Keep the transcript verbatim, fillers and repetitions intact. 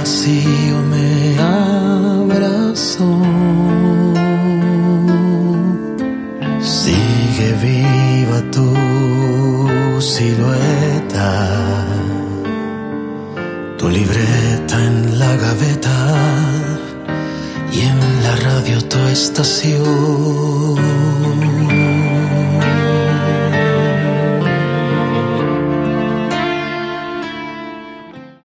vacío me abrazó. Sigue viva tu silueta, tu libreta en la gaveta y en la radio tu estación.